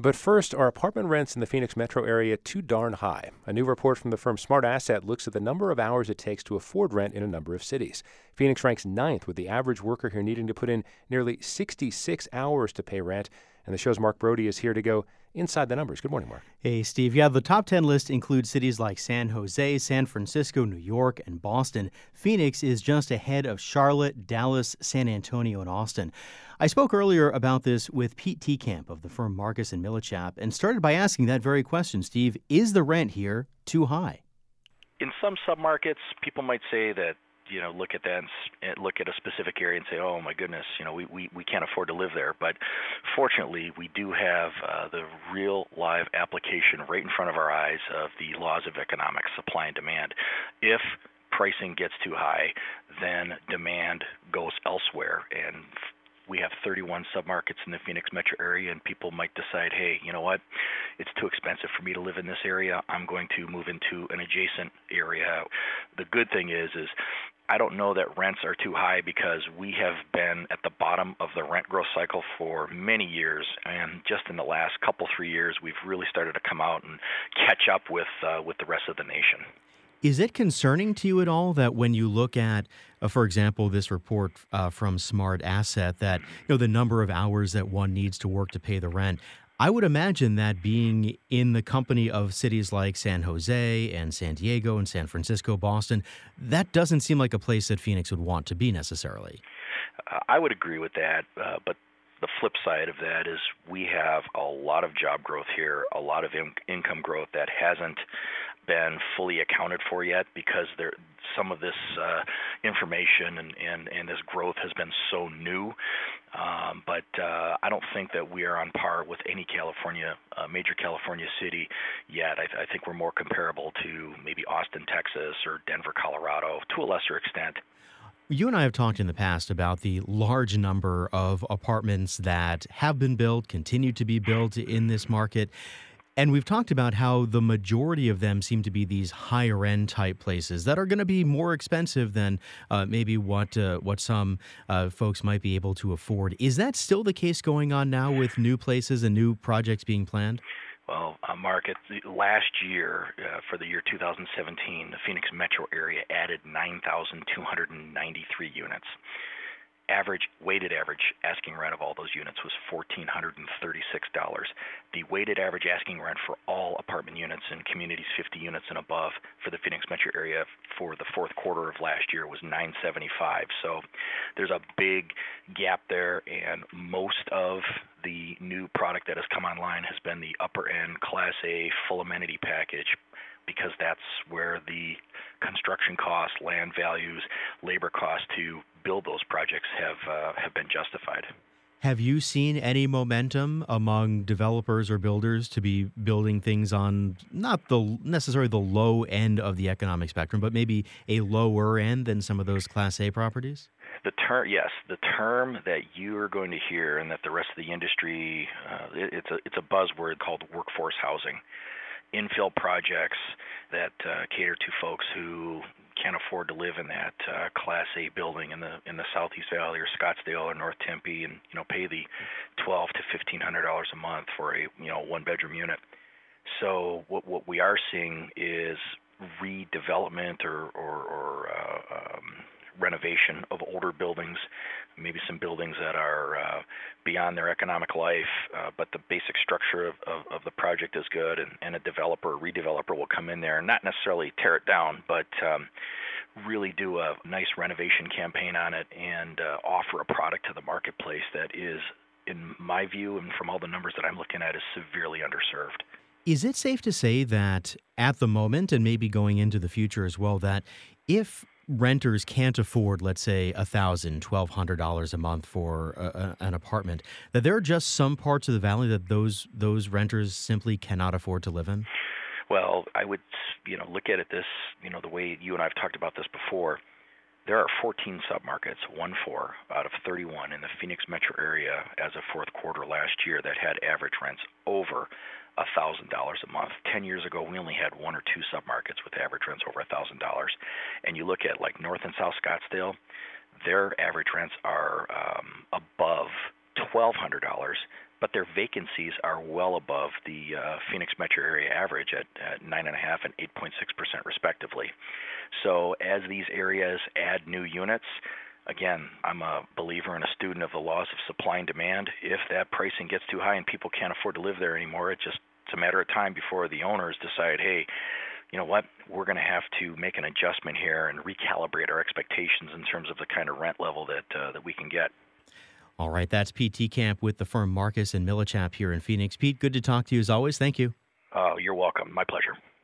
But first, are apartment rents in the Phoenix metro area too darn high? A new report from the firm Smart Asset looks at the number of hours it takes to afford rent in a number of cities. Phoenix ranks ninth, with the average worker here needing to put in nearly 66 hours to pay rent. And the show's Mark Brody is here to go inside the numbers. Good morning, Mark. Hey, Steve. Yeah, the top 10 list includes cities like San Jose, San Francisco, New York, and Boston. Phoenix is just ahead of Charlotte, Dallas, San Antonio, and Austin. I spoke earlier about this with Pete Teekamp of the firm Marcus and Millichap and started by asking that very question, Steve. Is the rent here too high? In some submarkets, people might say that, look at that and look at a specific area and say, oh, my goodness, we can't afford to live there. But fortunately, we do have the real live application right in front of our eyes of the laws of economics, supply and demand. If pricing gets too high, then demand goes elsewhere. And we have 31 submarkets in the Phoenix metro area, and people might decide, hey, you know what, it's too expensive for me to live in this area. I'm going to move into an adjacent area. The good thing is I don't know that rents are too high because we have been at the bottom of the rent growth cycle for many years, and just in the last 3 years, we've really started to come out and catch up with the rest of the nation. Is it concerning to you at all that when you look at, for example, this report from Smart Asset, that the number of hours that one needs to work to pay the rent? I would imagine that being in the company of cities like San Jose and San Diego and San Francisco, Boston, that doesn't seem like a place that Phoenix would want to be necessarily. I would agree with that, but the flip side of that is we have a lot of job growth here, a lot of income growth that hasn't been fully accounted for yet because some of this information and this growth has been so new. But I don't think that we are on par with any major California city yet. I think we're more comparable to maybe Austin, Texas, or Denver, Colorado, to a lesser extent. You and I have talked in the past about the large number of apartments that have been built, continue to be built in this market. And we've talked about how the majority of them seem to be these higher-end type places that are going to be more expensive than maybe what some folks might be able to afford. Is that still the case going on now with new places and new projects being planned? Well, Mark, last year, for the year 2017, the Phoenix metro area added 9,293 units. Weighted average asking rent of all those units was $1,436. The weighted average asking rent for all apartment units in communities 50 units and above for the Phoenix metro area for the fourth quarter of last year was $975. So there's a big gap there, and most of the new product that has come online has been the upper end Class A full amenity package, because that's where the construction costs, land values, labor costs to build those projects have been justified. Have you seen any momentum among developers or builders to be building things on not necessarily the low end of the economic spectrum, but maybe a lower end than some of those Class A properties? The term that you are going to hear, and that the rest of the industry, it's a buzzword called workforce housing. Infill projects that cater to folks who can't afford to live in that Class A building in the Southeast Valley or Scottsdale or North Tempe, and pay the $1,200 to $1,500 a month for a one-bedroom unit. So what we are seeing is redevelopment or renovation of older buildings, maybe some buildings that are beyond their economic life, but the basic structure of the project is good, and a redeveloper will come in there and not necessarily tear it down, but really do a nice renovation campaign on it and offer a product to the marketplace that is, in my view, and from all the numbers that I'm looking at, is severely underserved. Is it safe to say that at the moment, and maybe going into the future as well, that if renters can't afford, let's say, $1,000, $1,200 a month for an apartment, that there are just some parts of the valley that those renters simply cannot afford to live in? Well, I would, look at it the way you and I have talked about this before. There are 14 submarkets, 14 out of 31 in the Phoenix metro area as of fourth quarter last year that had average rents over $1,000 a month. 10 years ago, we only had one or two submarkets with average rents over $1,000. And you look at like North and South Scottsdale, their average rents are above $1,200. but their vacancies are well above the Phoenix metro area average at 9.5% and 8.6% respectively. So as these areas add new units, again, I'm a believer and a student of the laws of supply and demand. If that pricing gets too high and people can't afford to live there anymore, it's a matter of time before the owners decide, hey, you know what, we're going to have to make an adjustment here and recalibrate our expectations in terms of the kind of rent level that we can get. All right, that's Pete Tekamp with the firm Marcus and Millichap here in Phoenix. Pete, good to talk to you as always. Thank you. You're welcome. My pleasure.